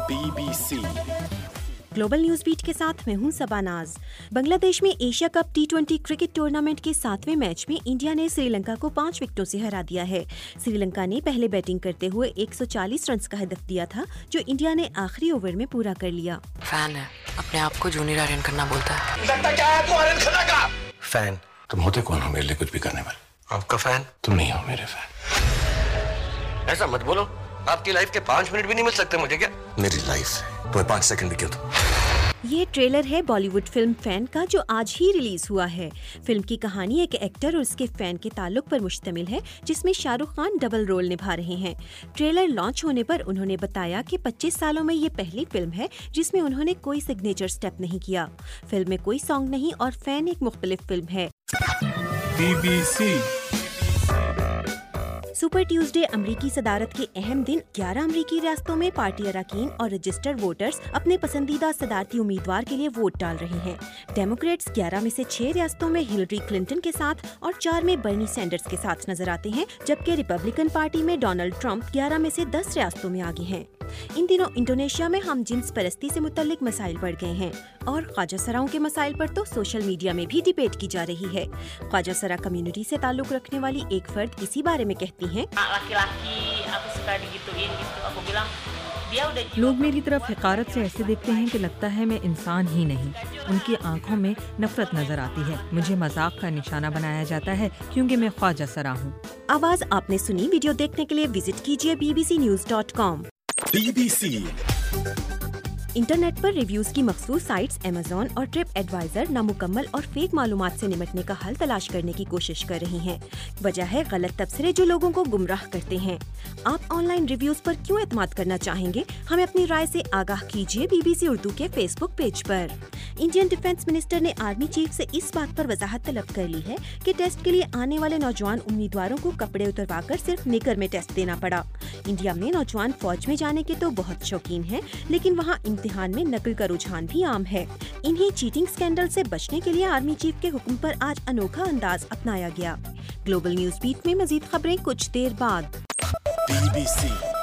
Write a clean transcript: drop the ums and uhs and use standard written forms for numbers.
BBC global news beat के साथ मैं हूं सबानाज। बांग्लादेश में Asia cup T20 cricket tournament के 7वें मैच में इंडिया ने श्रीलंका को 5 विकेटों से हरा दिया है। श्रीलंका ने पहले बैटिंग करते हुए 140 रन का हदफ दिया था, जो इंडिया ने आखिरी ओवर में पूरा कर लिया। फैन है, अपने आप को जूनियर आर्यन खन्ना बोलता है। लगता क्या है तू आर्यन खन्ना का? फैन। तुम होते कौन हो मेरे लिए कुछ भी करने वाले? आपका फैन? तुम नहीं हो मेरे फैन। ऐसा मत बोलो, आपकी लाइफ के 5 मिनट भी नहीं मिल सकते मुझे क्या? मेरी लाइफ है, तुम्हें 5 सेकंड भी क्यों दूं? ये ट्रेलर है बॉलीवुड फिल्म फैन का, जो आज ही रिलीज हुआ है। फिल्म की कहानी एक एक्टर और उसके फैन के ताल्लुक पर मुश्तमिल है, जिसमें शाहरुख खान डबल रोल निभा रहे हैं। ट्रेलर लॉन्च होने पर उन्होंने बताया कि 25 सालों में ये पहली फिल्म है जिसमें उन्होंने कोई सिग्नेचर स्टेप नहीं किया। फिल्म में कोई सॉन्ग नहीं और फैन एक मुख्तलिफ फिल्म है। BBC सुपर ट्यूसडे अमरीकी सदारत के अहम दिन 11 अमरीकी रियासतों में पार्टी अरकान और रजिस्टर्ड वोटर्स अपने पसंदीदा सदारती उम्मीदवार के लिए वोट डाल रहे हैं। डेमोक्रेट्स 11 में से 6 रियासतों में हिलरी क्लिंटन के साथ और 4 में बर्नी सैंडर्स के साथ नजर आते हैं, जबकि रिपब्लिकन पार्टी में डोनाल्ड ट्रंप 11 में से 10 रियासतों में आगे हैं। इन दिनों इंडोनेशिया में हम जिन्स परस्ती से मुतल्लिक मसाइल बढ़ गए हैं और ख्वाजा सराओं के मसाइल पर तो सोशल मीडिया में भी डिबेट की जा रही है। ख्वाजा सरा कम्युनिटी से ताल्लुक रखने वाली एक फर्द इसी बारे में कहती हैं, लोग मेरी तरफ हकारत से ऐसे देखते हैं कि लगता है मैं इंसान ही नहीं। उनकी आंखों में नफरत नजर आती है। मुझे मजाक का निशाना बनाया जाता है क्योंकि मैं ख्वाजा सरा हूँ। आवाज आपने सुनी। वीडियो देखने के लिए विजिट कीजिए bbcnews.com। BBC इंटरनेट पर रिव्यूज की मखसूस साइट्स Amazon और ट्रिप एडवाइजर नामुकम्मल और फेक मालूमात से निपटने का हल तलाश करने की कोशिश कर रही हैं। वजह है गलत तबसरे जो लोगों को गुमराह करते हैं। आप ऑनलाइन रिव्यूज पर क्यों एतमाद करना चाहेंगे? हमें अपनी राय से आगाह कीजिए BBC उर्दू के फेसबुक पेज पर। इंडियन डिफेंस मिनिस्टर ने आर्मी चीफ से इस बात पर वजाहत तलब कर ली है कि टेस्ट के लिए आने वाले नौजवान उम्मीदवारों को कपड़े उतरवाकर सिर्फ निकर में टेस्ट देना पड़ा। इंडिया में नौजवान फौज में जाने के तो बहुत शौकीन हैं, लेकिन वहाँ इम्तिहान में नकल का रुझान भी आम है। इन्हीं चीटिंग स्कैंडल से बचने के लिए आर्मी चीफ के हुक्म पर आज अनोखा अंदाज अपनाया गया। ग्लोबल न्यूज बीट में मजीद खबरें कुछ देर बाद। BBC